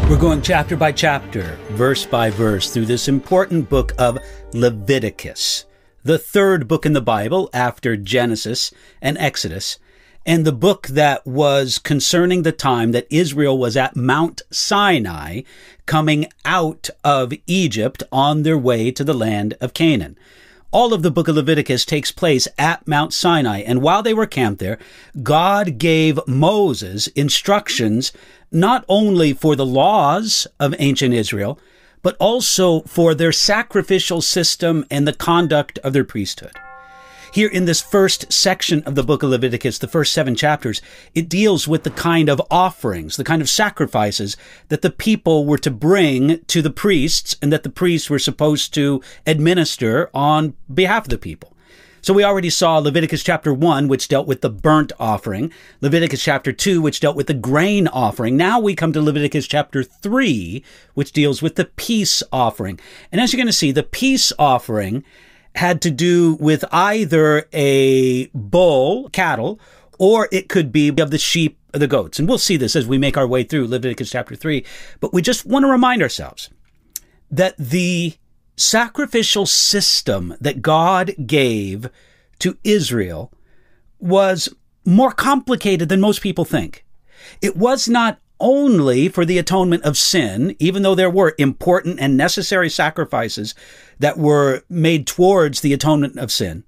We're going chapter by chapter, verse by verse, through this important book of Leviticus, the third book in the Bible after Genesis and Exodus, and the book that was concerning the time that Israel was at Mount Sinai, coming out of Egypt on their way to the land of Canaan. All of the book of Leviticus takes place at Mount Sinai, and while they were camped there, God gave Moses instructions not only for the laws of ancient Israel, but also for their sacrificial system and the conduct of their priesthood. Here in this first section of the book of Leviticus, the first 7 chapters, it deals with the kind of offerings, the kind of sacrifices that the people were to bring to the priests and that the priests were supposed to administer on behalf of the people. So we already saw Leviticus chapter 1, which dealt with the burnt offering, Leviticus chapter 2, which dealt with the grain offering. Now we come to Leviticus chapter 3, which deals with the peace offering. And as you're going to see, the peace offering had to do with either a bull, cattle, or it could be of the sheep or the goats. And we'll see this as we make our way through Leviticus chapter 3. But we just want to remind ourselves that the sacrificial system that God gave to Israel was more complicated than most people think. It was not only for the atonement of sin, even though there were important and necessary sacrifices that were made towards the atonement of sin,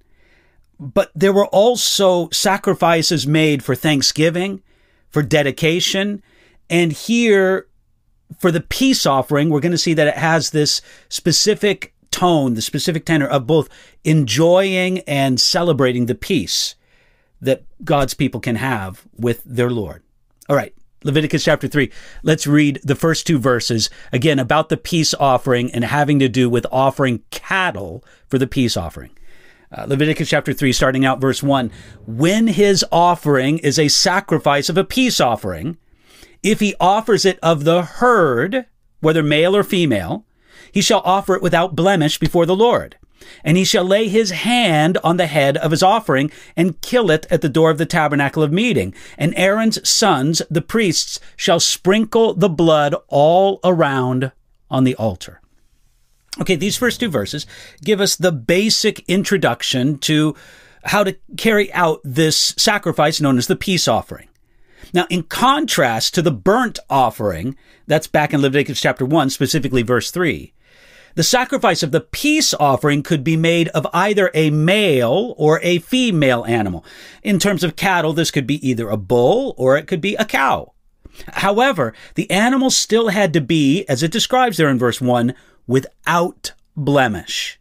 but there were also sacrifices made for thanksgiving, for dedication, and here for the peace offering, we're going to see that it has this specific tone, the specific tenor of both enjoying and celebrating the peace that God's people can have with their Lord. All right, Leviticus chapter 3. Let's read the first 2 verses, again, about the peace offering and having to do with offering cattle for the peace offering. Leviticus chapter 3, starting out verse 1. When his offering is a sacrifice of a peace offering, if he offers it of the herd, whether male or female, he shall offer it without blemish before the Lord. And he shall lay his hand on the head of his offering and kill it at the door of the tabernacle of meeting. And Aaron's sons, the priests, shall sprinkle the blood all around on the altar. Okay, these first 2 verses give us the basic introduction to how to carry out this sacrifice known as the peace offering. Now, in contrast to the burnt offering, that's back in Leviticus chapter 1, specifically verse 3, the sacrifice of the peace offering could be made of either a male or a female animal. In terms of cattle, this could be either a bull or it could be a cow. However, the animal still had to be, as it describes there in verse 1, without blemish.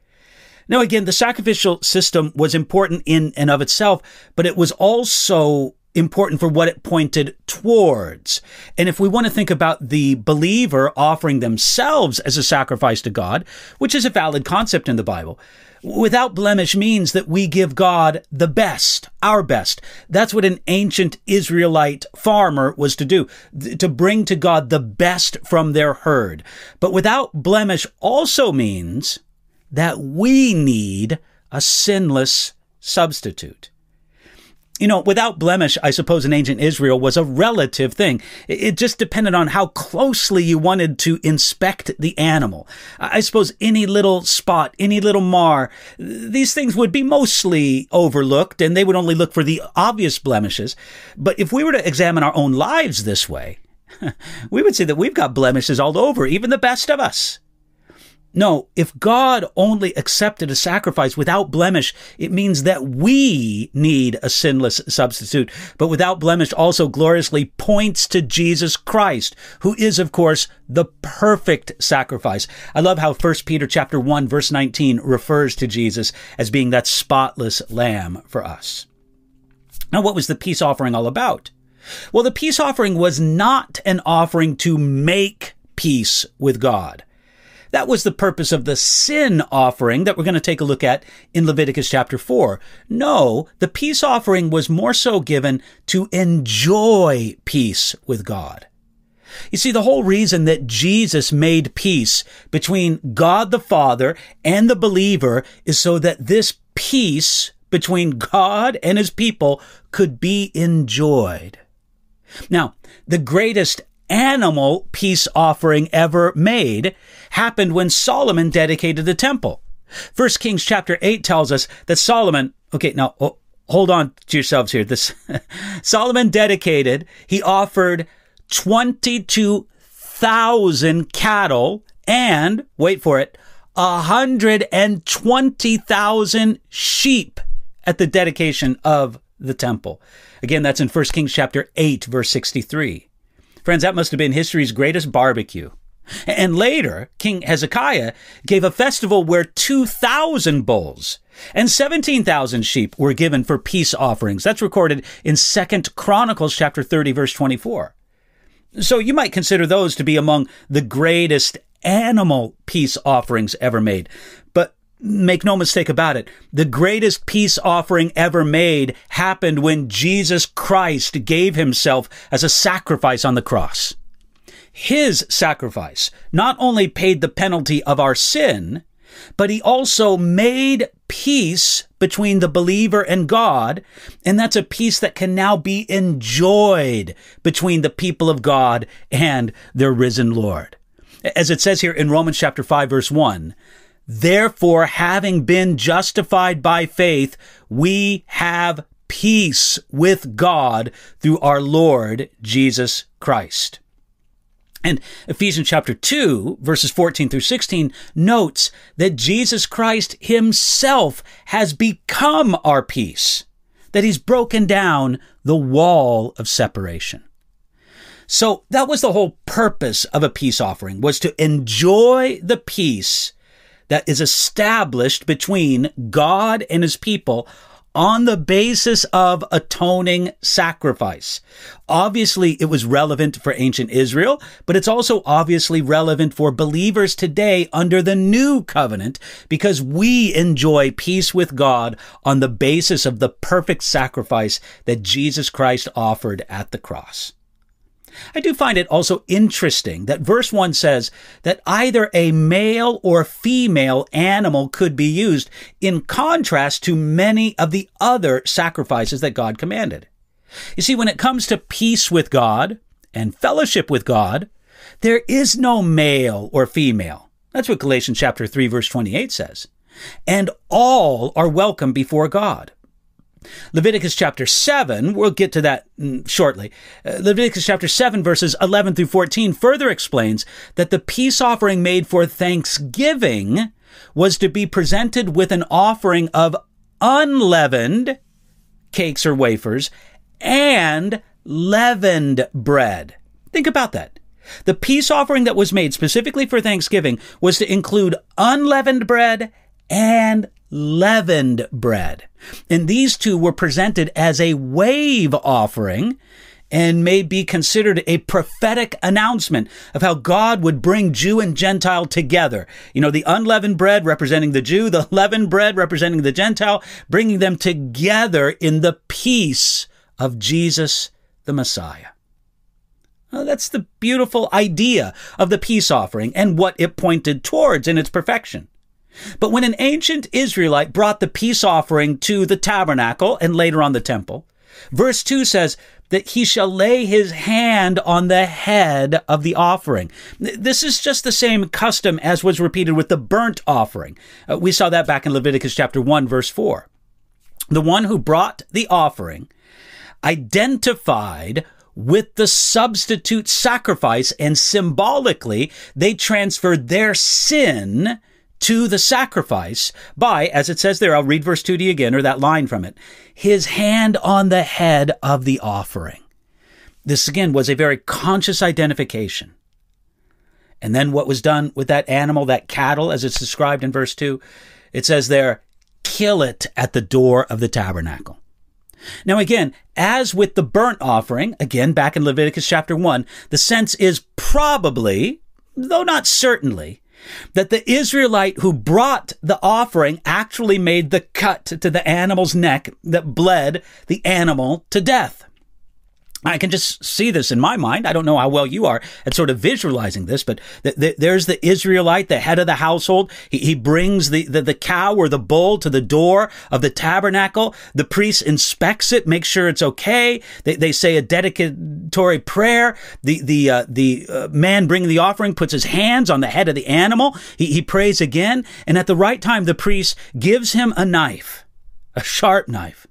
Now, again, the sacrificial system was important in and of itself, but it was also important for what it pointed towards. And if we want to think about the believer offering themselves as a sacrifice to God, which is a valid concept in the Bible, without blemish means that we give God the best, our best. That's what an ancient Israelite farmer was to do, to bring to God the best from their herd. But without blemish also means that we need a sinless substitute. You know, without blemish, I suppose in ancient Israel was a relative thing. It just depended on how closely you wanted to inspect the animal. I suppose any little spot, any little mar, these things would be mostly overlooked and they would only look for the obvious blemishes. But if we were to examine our own lives this way, we would see that we've got blemishes all over, even the best of us. No, if God only accepted a sacrifice without blemish, it means that we need a sinless substitute. But without blemish also gloriously points to Jesus Christ, who is, of course, the perfect sacrifice. I love how 1 Peter chapter 1, verse 19 refers to Jesus as being that spotless lamb for us. Now, what was the peace offering all about? Well, the peace offering was not an offering to make peace with God. That was the purpose of the sin offering that we're going to take a look at in Leviticus chapter 4. No, the peace offering was more so given to enjoy peace with God. You see, the whole reason that Jesus made peace between God the Father and the believer is so that this peace between God and his people could be enjoyed. Now, the greatest animal peace offering ever made happened when Solomon dedicated the temple. 1 Kings chapter 8 tells us that Solomon, hold on to yourselves here. Solomon he offered 22,000 cattle and, wait for it, 120,000 sheep at the dedication of the temple. Again, that's in 1 Kings chapter 8, verse 63. Friends, that must have been history's greatest barbecue. And later, King Hezekiah gave a festival where 2,000 bulls and 17,000 sheep were given for peace offerings. That's recorded in 2 Chronicles chapter 30, verse 24. So you might consider those to be among the greatest animal peace offerings ever made. But make no mistake about it, the greatest peace offering ever made happened when Jesus Christ gave himself as a sacrifice on the cross. His sacrifice not only paid the penalty of our sin, but he also made peace between the believer and God, and that's a peace that can now be enjoyed between the people of God and their risen Lord. As it says here in Romans chapter 5, verse 1, therefore, having been justified by faith, we have peace with God through our Lord Jesus Christ. And Ephesians chapter 2, verses 14 through 16, notes that Jesus Christ himself has become our peace, that he's broken down the wall of separation. So that was the whole purpose of a peace offering, was to enjoy the peace that is established between God and his people on the basis of atoning sacrifice. Obviously, it was relevant for ancient Israel, but it's also obviously relevant for believers today under the new covenant, because we enjoy peace with God on the basis of the perfect sacrifice that Jesus Christ offered at the cross. I do find it also interesting that verse 1 says that either a male or female animal could be used, in contrast to many of the other sacrifices that God commanded. You see, when it comes to peace with God and fellowship with God, there is no male or female. That's what Galatians chapter 3, verse 28 says. And all are welcome before God. Leviticus chapter 7, we'll get to that shortly. Leviticus chapter 7, verses 11 through 14 further explains that the peace offering made for thanksgiving was to be presented with an offering of unleavened cakes or wafers and leavened bread. Think about that. The peace offering that was made specifically for Thanksgiving was to include unleavened bread and leavened bread. And these two were presented as a wave offering and may be considered a prophetic announcement of how God would bring Jew and Gentile together. You know, the unleavened bread representing the Jew, the leavened bread representing the Gentile, bringing them together in the peace of Jesus the Messiah. Well, that's the beautiful idea of the peace offering and what it pointed towards in its perfection. But when an ancient Israelite brought the peace offering to the tabernacle and later on the temple, verse 2 says that he shall lay his hand on the head of the offering. This is just the same custom as was repeated with the burnt offering. We saw that back in Leviticus chapter 1, verse 4. The one who brought the offering identified with the substitute sacrifice, and symbolically, they transferred their sin to the sacrifice by, as it says there, I'll read verse 2 to you again, or that line from it, his hand on the head of the offering. This again was a very conscious identification. And then what was done with that animal, that cattle, as it's described in verse 2, it says there, kill it at the door of the tabernacle. Now again, as with the burnt offering, again back in Leviticus chapter 1, the sense is probably, though not certainly, that the Israelite who brought the offering actually made the cut to the animal's neck that bled the animal to death. I can just see this in my mind. I don't know how well you are at sort of visualizing this, but there's the Israelite, the head of the household. He brings the cow or the bull to the door of the tabernacle. The priest inspects it, makes sure it's okay. They say a dedicatory prayer. The man bringing the offering puts his hands on the head of the animal. He prays again. And at the right time, the priest gives him a knife, a sharp knife,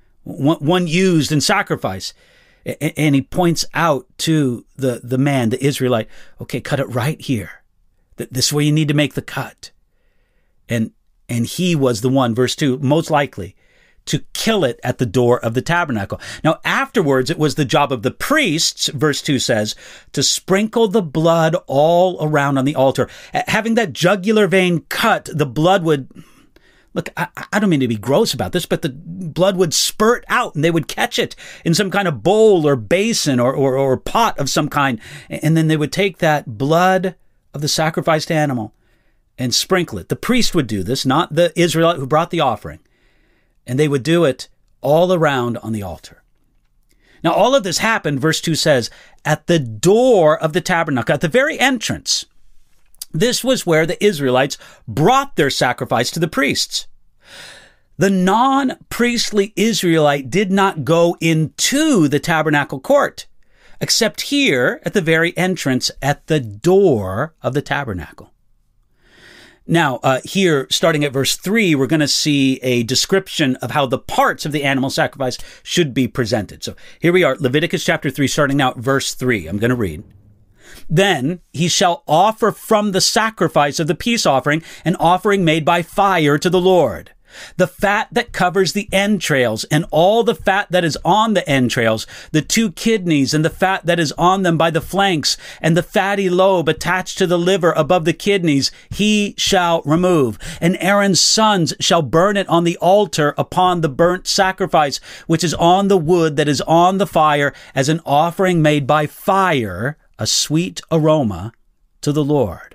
one used in sacrifice. And he points out to the man, the Israelite, okay, cut it right here. This is where you need to make the cut. And he was the one, verse 2, most likely to kill it at the door of the tabernacle. Now, afterwards, it was the job of the priests, verse 2 says, to sprinkle the blood all around on the altar. Having that jugular vein cut, the blood would... Look, I don't mean to be gross about this, but the blood would spurt out and they would catch it in some kind of bowl or basin or pot of some kind. And then they would take that blood of the sacrificed animal and sprinkle it. The priest would do this, not the Israelite who brought the offering. And they would do it all around on the altar. Now, all of this happened, verse 2 says, at the door of the tabernacle, at the very entrance. This was where the Israelites brought their sacrifice to the priests. The non-priestly Israelite did not go into the tabernacle court, except here at the very entrance at the door of the tabernacle. Now, here, starting at verse 3, we're going to see a description of how the parts of the animal sacrifice should be presented. So here we are, Leviticus chapter 3, starting now at verse 3. I'm going to read. Then he shall offer from the sacrifice of the peace offering an offering made by fire to the Lord. The fat that covers the entrails and all the fat that is on the entrails, the 2 kidneys and the fat that is on them by the flanks, and the fatty lobe attached to the liver above the kidneys, he shall remove. And Aaron's sons shall burn it on the altar upon the burnt sacrifice, which is on the wood that is on the fire, as an offering made by fire, a sweet aroma to the Lord.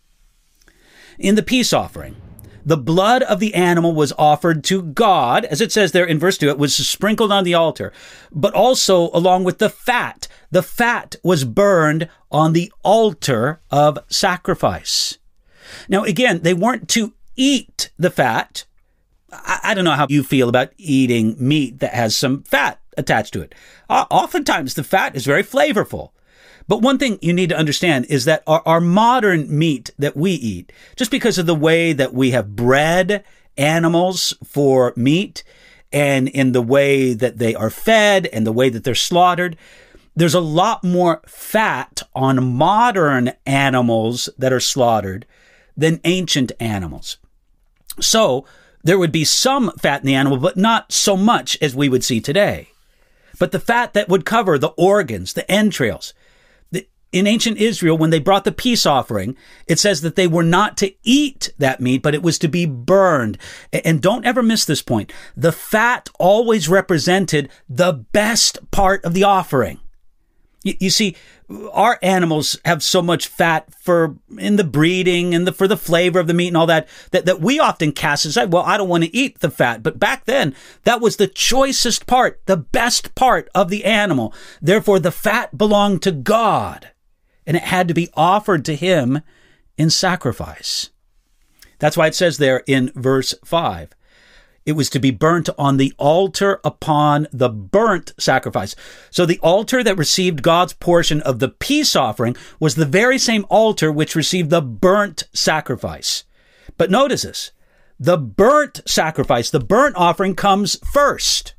In the peace offering, the blood of the animal was offered to God, as it says there in verse 2, it was sprinkled on the altar, but also along with the fat. The fat was burned on the altar of sacrifice. Now, again, they weren't to eat the fat. I don't know how you feel about eating meat that has some fat attached to it. Oftentimes, the fat is very flavorful. But one thing you need to understand is that our modern meat that we eat, just because of the way that we have bred animals for meat and in the way that they are fed and the way that they're slaughtered, there's a lot more fat on modern animals that are slaughtered than ancient animals. So there would be some fat in the animal, but not so much as we would see today. But the fat that would cover the organs, the entrails, in ancient Israel, when they brought the peace offering, it says that they were not to eat that meat, but it was to be burned. And don't ever miss this point. The fat always represented the best part of the offering. You see, our animals have so much fat in the breeding and for the flavor of the meat and all that we often cast aside. Well, I don't want to eat the fat. But back then, that was the choicest part, the best part of the animal. Therefore, the fat belonged to God. And it had to be offered to him in sacrifice. That's why it says there in verse 5, it was to be burnt on the altar upon the burnt sacrifice. So the altar that received God's portion of the peace offering was the very same altar which received the burnt sacrifice. But notice this, the burnt sacrifice, the burnt offering comes first.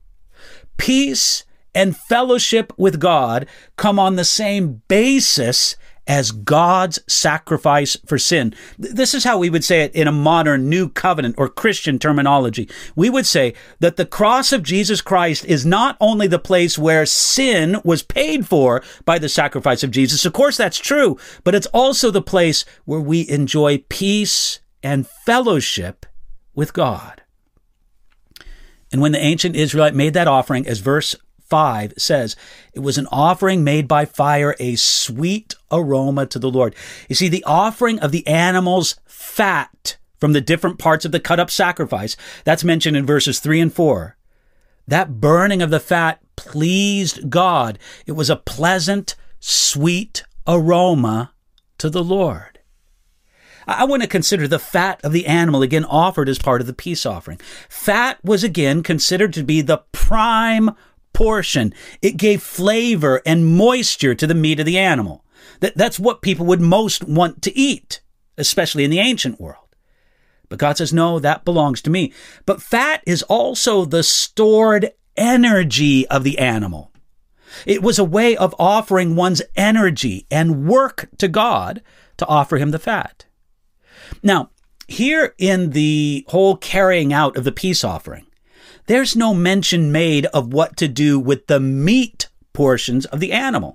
Peace and fellowship with God come on the same basis as God's sacrifice for sin. This is how we would say it in a modern New Covenant or Christian terminology. We would say that the cross of Jesus Christ is not only the place where sin was paid for by the sacrifice of Jesus. Of course, that's true, but it's also the place where we enjoy peace and fellowship with God. And when the ancient Israelite made that offering, as verse 5 says, it was an offering made by fire, a sweet aroma to the Lord. You see, the offering of the animal's fat from the different parts of the cut up sacrifice, that's mentioned in verses 3 and 4. That burning of the fat pleased God. It was a pleasant, sweet aroma to the Lord. I want to consider the fat of the animal again offered as part of the peace offering. Fat was again considered to be the prime portion. It gave flavor and moisture to the meat of the animal. That's what people would most want to eat, especially in the ancient world. But God says, no, that belongs to me. But fat is also the stored energy of the animal. It was a way of offering one's energy and work to God to offer him the fat. Now, here in the whole carrying out of the peace offering, there's no mention made of what to do with the meat portions of the animal.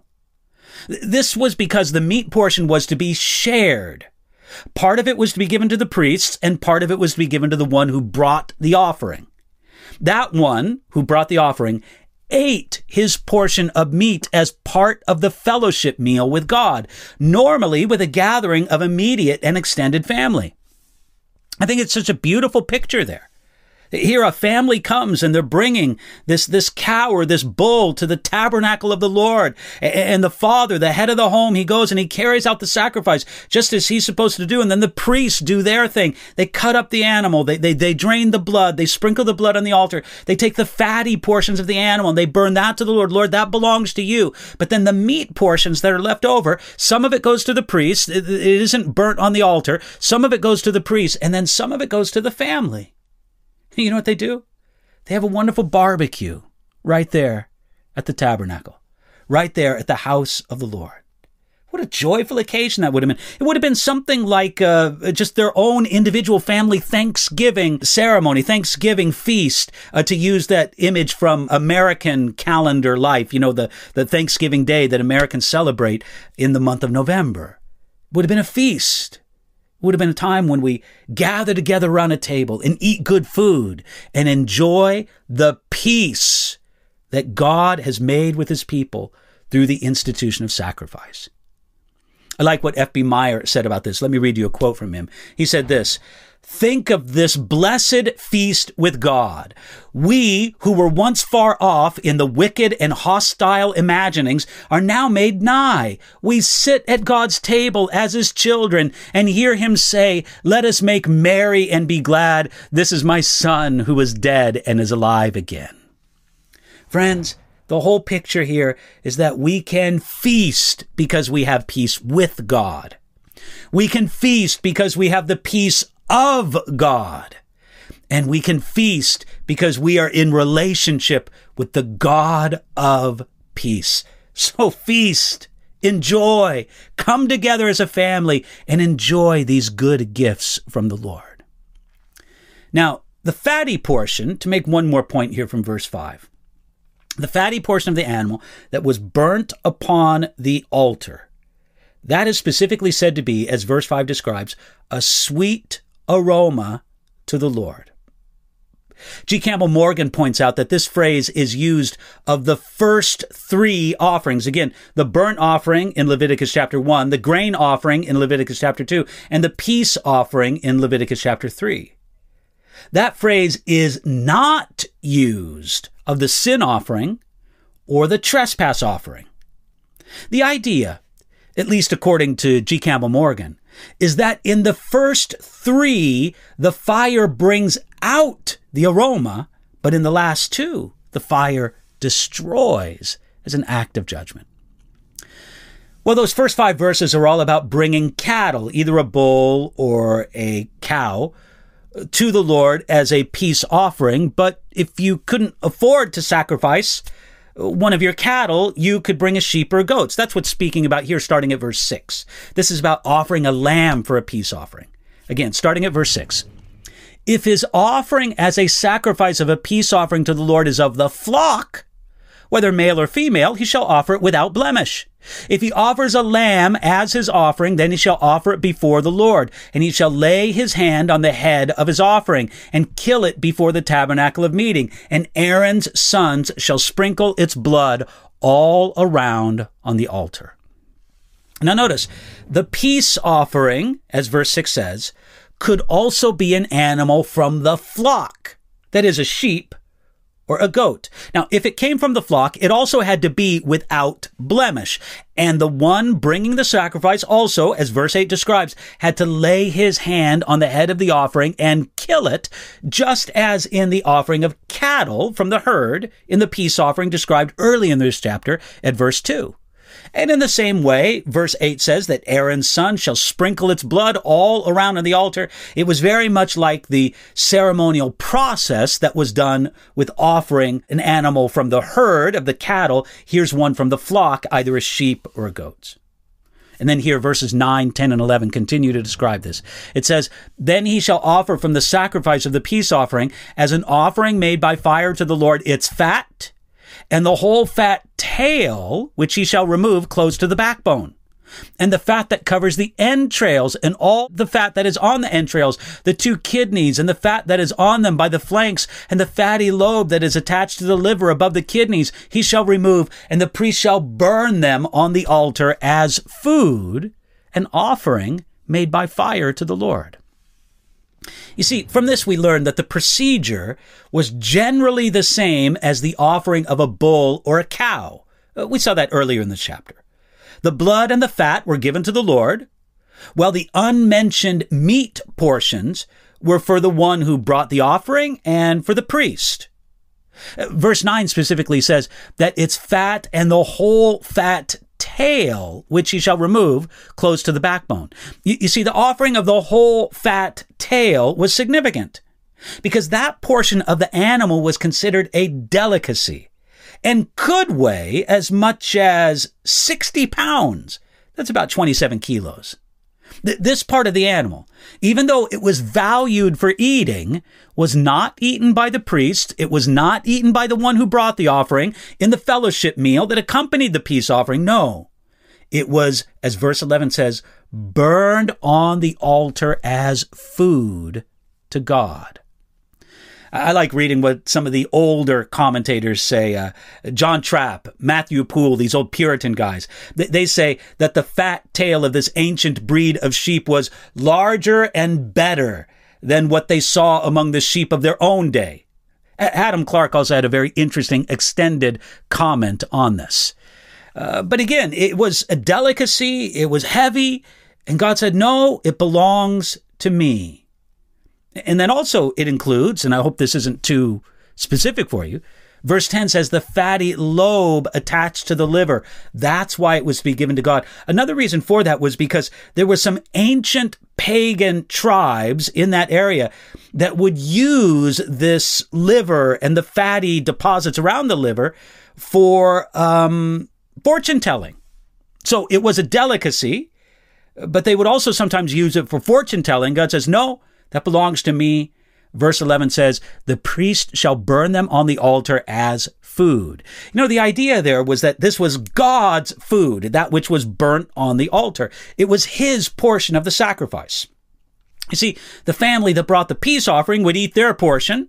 This was because the meat portion was to be shared. Part of it was to be given to the priests, and part of it was to be given to the one who brought the offering. That one who brought the offering ate his portion of meat as part of the fellowship meal with God, normally with a gathering of immediate and extended family. I think it's such a beautiful picture there. Here a family comes and they're bringing this cow or this bull to the tabernacle of the Lord. And the father, the head of the home, he goes and he carries out the sacrifice just as he's supposed to do. And then the priests do their thing. They cut up the animal. They drain the blood. They sprinkle the blood on the altar. They take the fatty portions of the animal and they burn that to the Lord. Lord, that belongs to you. But then the meat portions that are left over, some of it goes to the priest. It isn't burnt on the altar. Some of it goes to the priest. And then some of it goes to the family. You know what they do? They have a wonderful barbecue right there at the tabernacle, right there at the house of the Lord. What a joyful occasion that would have been. It would have been something like just their own individual family Thanksgiving ceremony, Thanksgiving feast, to use that image from American calendar life, you know, the Thanksgiving day that Americans celebrate in the month of November. It would have been a feast. Would have been a time when we gather together around a table and eat good food and enjoy the peace that God has made with his people through the institution of sacrifice. I like what F.B. Meyer said about this. Let me read you a quote from him. He said this: "Think of this blessed feast with God. We, who were once far off in the wicked and hostile imaginings, are now made nigh. We sit at God's table as his children and hear him say, 'Let us make merry and be glad. This is my son who was dead and is alive again.'" Friends, the whole picture here is that we can feast because we have peace with God. We can feast because we have the peace of God. And we can feast because we are in relationship with the God of peace. So feast, enjoy, come together as a family and enjoy these good gifts from the Lord. Now, the fatty portion, to make one more point here from verse 5, the fatty portion of the animal that was burnt upon the altar, that is specifically said to be, as verse 5 describes, a sweet aroma to the Lord. G. Campbell Morgan points out that this phrase is used of the first three offerings. Again, the burnt offering in Leviticus chapter 1, the grain offering in Leviticus chapter 2, and the peace offering in Leviticus chapter 3. That phrase is not used of the sin offering or the trespass offering. The idea, at least according to G. Campbell Morgan, is that in the first three, the fire brings out the aroma, but in the last two, the fire destroys as an act of judgment. Well, those first 5 verses are all about bringing cattle, either a bull or a cow, to the Lord as a peace offering. But if you couldn't afford to sacrifice one of your cattle, you could bring a sheep or goats. That's what's speaking about here, starting at verse 6. This is about offering a lamb for a peace offering. Again, starting at verse 6. "If his offering as a sacrifice of a peace offering to the Lord is of the flock, whether male or female, he shall offer it without blemish. If he offers a lamb as his offering, then he shall offer it before the Lord, and he shall lay his hand on the head of his offering and kill it before the tabernacle of meeting, and Aaron's sons shall sprinkle its blood all around on the altar." Now notice, the peace offering, as verse 6 says, could also be an animal from the flock, that is a sheep or a goat. Now, if it came from the flock, it also had to be without blemish. And the one bringing the sacrifice also, as verse 8 describes, had to lay his hand on the head of the offering and kill it, just as in the offering of cattle from the herd in the peace offering described early in this chapter at verse 2. And in the same way, verse 8 says that Aaron's son shall sprinkle its blood all around on the altar. It was very much like the ceremonial process that was done with offering an animal from the herd of the cattle. Here's one from the flock, either a sheep or a goat. And then here, verses 9, 10, and 11 continue to describe this. It says, "Then he shall offer from the sacrifice of the peace offering as an offering made by fire to the Lord its fat, and the whole fat tail, which he shall remove close to the backbone, and the fat that covers the entrails, and all the fat that is on the entrails, the 2 kidneys, and the fat that is on them by the flanks, and the fatty lobe that is attached to the liver above the kidneys, he shall remove, and the priest shall burn them on the altar as food, an offering made by fire to the Lord." You see, from this we learn that the procedure was generally the same as the offering of a bull or a cow. We saw that earlier in the chapter. The blood and the fat were given to the Lord, while the unmentioned meat portions were for the one who brought the offering and for the priest. Verse 9 specifically says that its fat and the whole fat tail, which he shall remove close to the backbone. You see, the offering of the whole fat tail was significant because that portion of the animal was considered a delicacy and could weigh as much as 60 pounds. That's about 27 kilos. This part of the animal, even though it was valued for eating, was not eaten by the priest. It was not eaten by the one who brought the offering in the fellowship meal that accompanied the peace offering. No, it was, as verse 11 says, burned on the altar as food to God. I like reading what some of the older commentators say. John Trapp, Matthew Poole, these old Puritan guys. They say that the fat tail of this ancient breed of sheep was larger and better than what they saw among the sheep of their own day. Adam Clark also had a very interesting extended comment on this. But again, it was a delicacy. It was heavy. And God said, no, it belongs to me. And then also it includes, and I hope this isn't too specific for you, verse 10 says the fatty lobe attached to the liver. That's why it was to be given to God. Another reason for that was because there were some ancient pagan tribes in that area that would use this liver and the fatty deposits around the liver for fortune telling. So it was a delicacy, but they would also sometimes use it for fortune telling. God says, no, that belongs to me. Verse 11 says, the priest shall burn them on the altar as food. You know, the idea there was that this was God's food, that which was burnt on the altar. It was his portion of the sacrifice. You see, the family that brought the peace offering would eat their portion,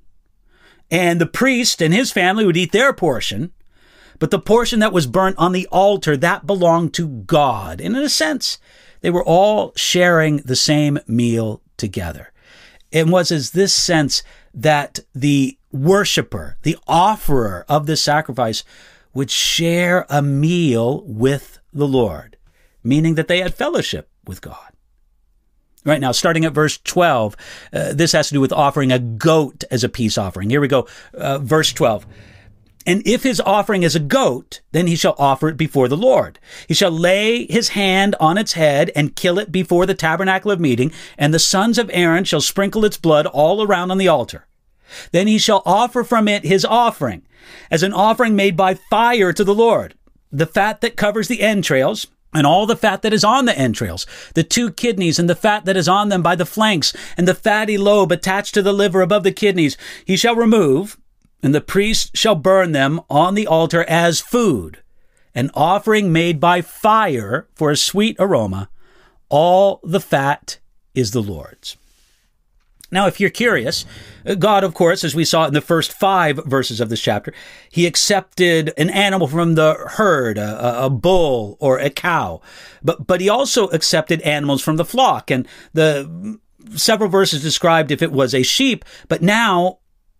and the priest and his family would eat their portion. But the portion that was burnt on the altar, that belonged to God. And in a sense, they were all sharing the same meal together. It was as this sense that the worshiper, the offerer of this sacrifice, would share a meal with the Lord, meaning that they had fellowship with God. Right now, starting at verse 12, this has to do with offering a goat as a peace offering. Here we go, verse 12. And if his offering is a goat, then he shall offer it before the Lord. He shall lay his hand on its head and kill it before the tabernacle of meeting, and the sons of Aaron shall sprinkle its blood all around on the altar. Then he shall offer from it his offering, as an offering made by fire to the Lord, the fat that covers the entrails, and all the fat that is on the entrails, the 2 kidneys and the fat that is on them by the flanks, and the fatty lobe attached to the liver above the kidneys, he shall remove, and the priest shall burn them on the altar as food, an offering made by fire for a sweet aroma. All the fat is the Lord's. Now, if you're curious, God, of course, as we saw in the first 5 verses of this chapter, he accepted an animal from the herd, a bull or a cow, but he also accepted animals from the flock. And the several verses described if it was a sheep, but now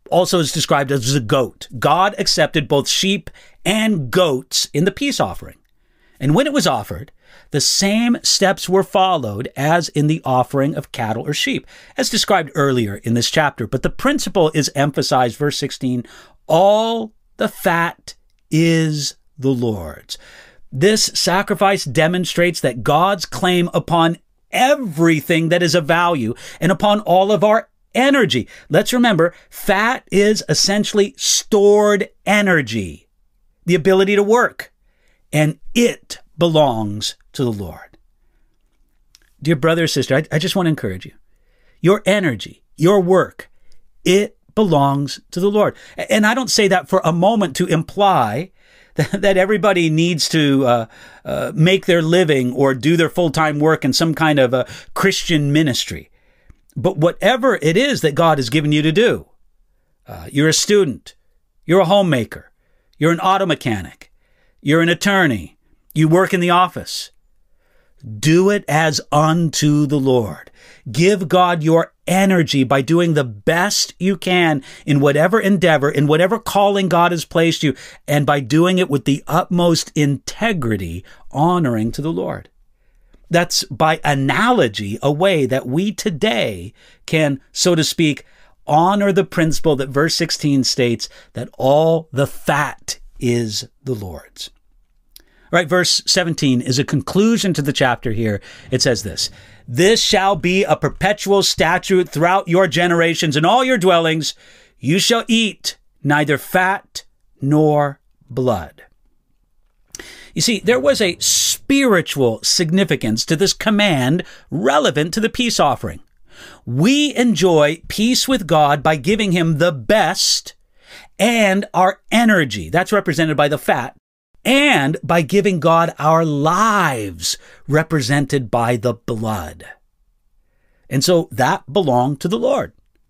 also is described as a goat. God accepted both sheep and goats in the peace offering. And when it was offered, the same steps were followed as in the offering of cattle or sheep, as described earlier in this chapter. But the principle is emphasized, verse 16, all the fat is the Lord's. This sacrifice demonstrates that God's claim upon everything that is of value and upon all of our energy. Let's remember, fat is essentially stored energy, the ability to work, and it belongs to the Lord. Dear brother or sister, I just want to encourage you. Your energy, your work, it belongs to the Lord. And I don't say that for a moment to imply that everybody needs to make their living or do their full-time work in some kind of a Christian ministry. But whatever it is that God has given you to do, you're a student, you're a homemaker, you're an auto mechanic, you're an attorney, you work in the office, do it as unto the Lord. Give God your energy by doing the best you can in whatever endeavor, in whatever calling God has placed you, and by doing it with the utmost integrity, honoring to the Lord. That's, by analogy, a way that we today can, so to speak, honor the principle that verse 16 states, that all the fat is the Lord's. All right, verse 17 is a conclusion to the chapter here. It says this, this shall be a perpetual statute throughout your generations and all your dwellings. You shall eat neither fat nor blood. You see, there was a spiritual significance to this command relevant to the peace offering. We enjoy peace with God by giving him the best and our energy. That's represented by the fat. And by giving God our lives, represented by the blood. And so that belonged to the Lord.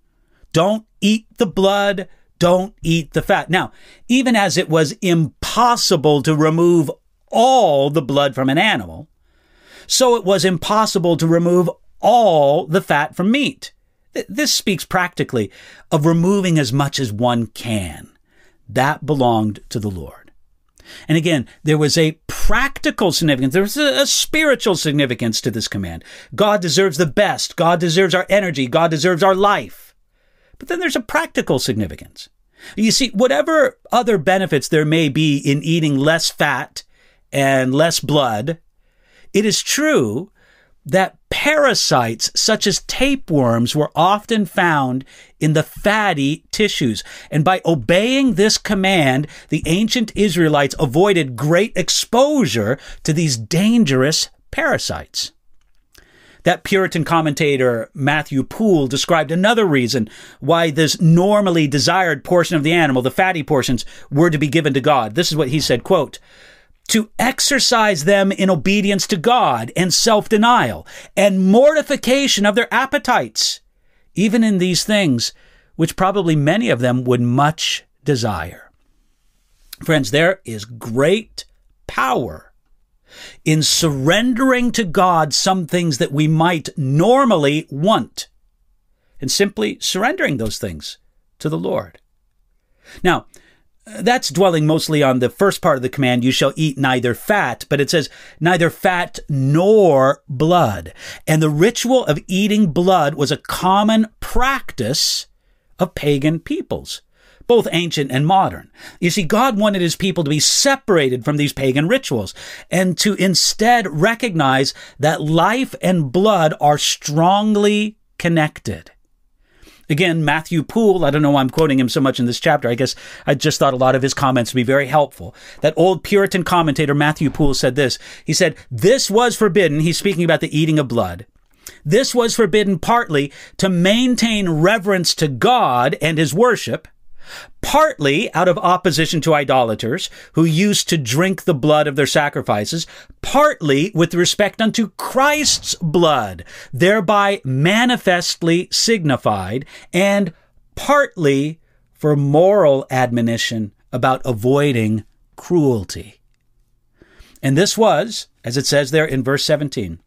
Don't eat the blood, don't eat the fat. Now, even as it was impossible to remove all the blood from an animal, so it was impossible to remove all the fat from meat. This speaks practically of removing as much as one can. That belonged to the Lord. And again, there was a practical significance. There was a spiritual significance to this command. God deserves the best. God deserves our energy. God deserves our life. But then there's a practical significance. You see, whatever other benefits there may be in eating less fat and less blood, it is true that parasites such as tapeworms were often found in the fatty tissues. And by obeying this command, the ancient Israelites avoided great exposure to these dangerous parasites. That Puritan commentator Matthew Poole described another reason why this normally desired portion of the animal, the fatty portions, were to be given to God. This is what he said, quote, to exercise them in obedience to God and self-denial and mortification of their appetites, even in these things, which probably many of them would much desire. Friends, there is great power in surrendering to God some things that we might normally want, and simply surrendering those things to the Lord. Now, that's dwelling mostly on the first part of the command, you shall eat neither fat, but it says neither fat nor blood. And the ritual of eating blood was a common practice of pagan peoples, both ancient and modern. You see, God wanted his people to be separated from these pagan rituals and to instead recognize that life and blood are strongly connected. Again, Matthew Poole, I don't know why I'm quoting him so much in this chapter. I guess I just thought a lot of his comments would be very helpful. That old Puritan commentator Matthew Poole said this. He said, this was forbidden. He's speaking about the eating of blood. This was forbidden partly to maintain reverence to God and his worship, partly out of opposition to idolaters who used to drink the blood of their sacrifices, partly with respect unto Christ's blood, thereby manifestly signified, and partly for moral admonition about avoiding cruelty. And this was, as it says there in verse 17,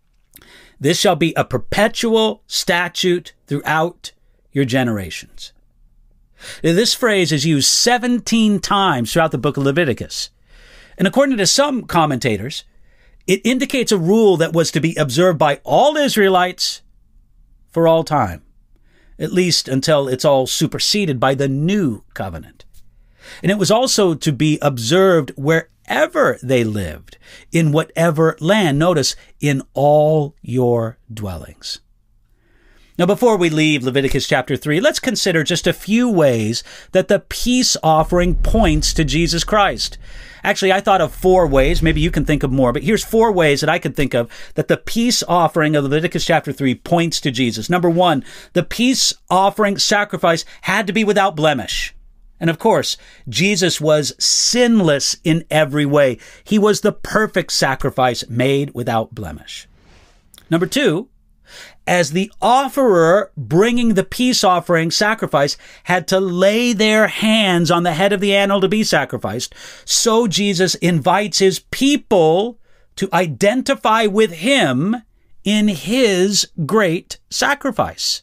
this shall be a perpetual statute throughout your generations. This phrase is used 17 times throughout the book of Leviticus. And according to some commentators, it indicates a rule that was to be observed by all Israelites for all time, at least until it's all superseded by the new covenant. And it was also to be observed wherever they lived, in whatever land. Notice, in all your dwellings. Now, before we leave Leviticus chapter 3, let's consider just a few ways that the peace offering points to Jesus Christ. Actually, I thought of 4 ways. Maybe you can think of more, but here's 4 ways that I could think of that the peace offering of Leviticus chapter 3 points to Jesus. Number 1, the peace offering sacrifice had to be without blemish. And of course, Jesus was sinless in every way. He was the perfect sacrifice made without blemish. Number 2, as the offerer bringing the peace offering sacrifice had to lay their hands on the head of the animal to be sacrificed, so Jesus invites his people to identify with him in his great sacrifice.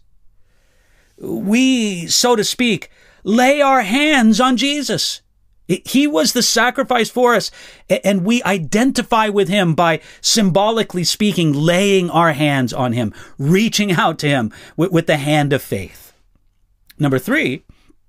We, so to speak, lay our hands on Jesus. He was the sacrifice for us, and we identify with him by, symbolically speaking, laying our hands on him, reaching out to him with the hand of faith. Number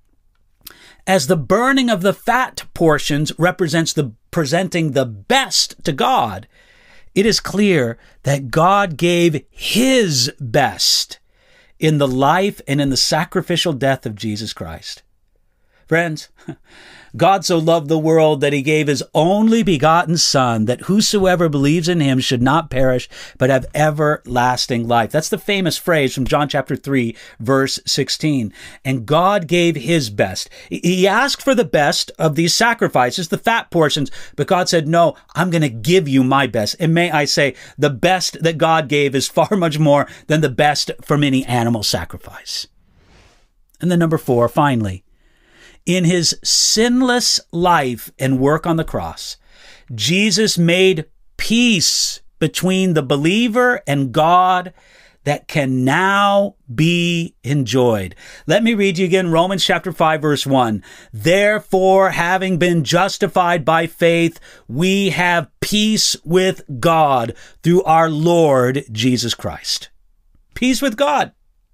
3, as the burning of the fat portions represents presenting the best to God, it is clear that God gave his best in the life and in the sacrificial death of Jesus Christ. Friends, God so loved the world that he gave his only begotten Son, that whosoever believes in him should not perish, but have everlasting life. That's the famous phrase from John chapter 3, verse 16. And God gave his best. He asked for the best of these sacrifices, the fat portions, but God said, no, I'm going to give you my best. And may I say, the best that God gave is far much more than the best from any animal sacrifice. And then number 4, finally, in his sinless life and work on the cross, Jesus made peace between the believer and God that can now be enjoyed. Let me read you again Romans chapter 5, verse 1. Therefore, having been justified by faith, we have peace with God through our Lord Jesus Christ. Peace with God.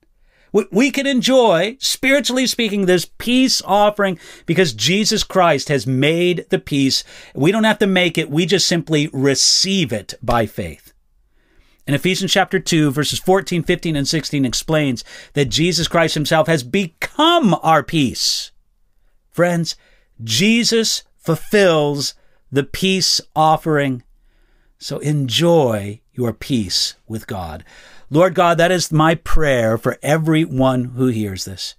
We can enjoy, spiritually speaking, this peace offering because Jesus Christ has made the peace. We don't have to make it. We just simply receive it by faith. And Ephesians chapter 2, verses 14, 15, and 16 explains that Jesus Christ himself has become our peace. Friends, Jesus fulfills the peace offering. So enjoy your peace with God. Lord God, that is my prayer for everyone who hears this,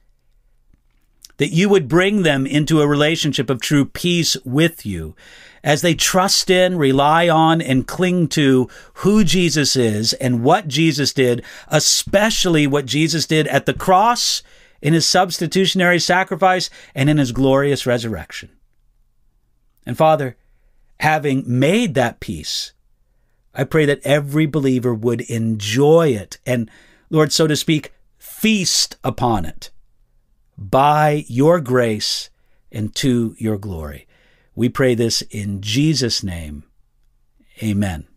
that you would bring them into a relationship of true peace with you as they trust in, rely on, and cling to who Jesus is and what Jesus did, especially what Jesus did at the cross, in his substitutionary sacrifice, and in his glorious resurrection. And Father, having made that peace, I pray that every believer would enjoy it and, Lord, so to speak, feast upon it by your grace and to your glory. We pray this in Jesus' name. Amen.